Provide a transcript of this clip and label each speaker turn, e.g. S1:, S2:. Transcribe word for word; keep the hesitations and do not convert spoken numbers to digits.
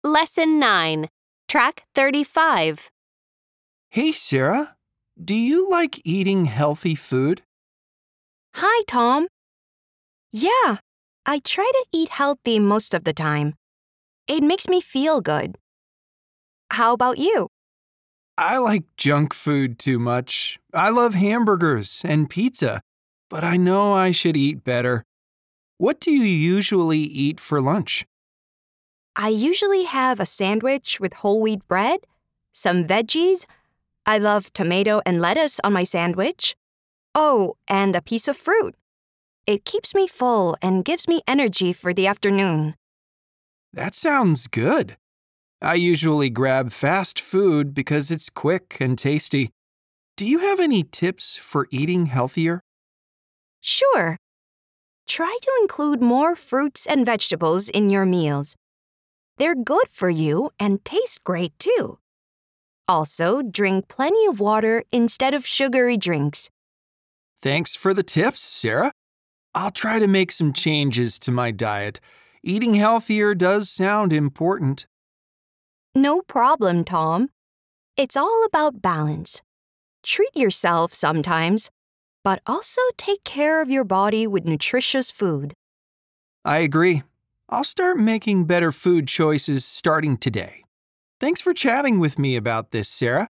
S1: Lesson nine, Track thirty-five.
S2: Hey, Sarah. Do you like eating healthy food?
S3: Hi, Tom. Yeah, I try to eat healthy most of the time. It makes me feel good. How about you?
S2: I like junk food too much. I love hamburgers and pizza, but I know I should eat better. What do you usually eat for lunch?
S3: I usually have a sandwich with whole wheat bread, some veggies. I love tomato and lettuce on my sandwich. Oh, and a piece of fruit. It keeps me full and gives me energy for the afternoon.
S2: That sounds good. I usually grab fast food because it's quick and tasty. Do you have any tips for eating healthier?
S3: Sure. Try to include more fruits and vegetables in your meals. They're good for you and taste great too. Also, drink plenty of water instead of sugary drinks.
S2: Thanks for the tips, Sarah. I'll try to make some changes to my diet. Eating healthier does sound important.
S3: No problem, Tom. It's all about balance. Treat yourself sometimes, but also take care of your body with nutritious food.
S2: I agree. I'll start making better food choices starting today. Thanks for chatting with me about this, Sarah.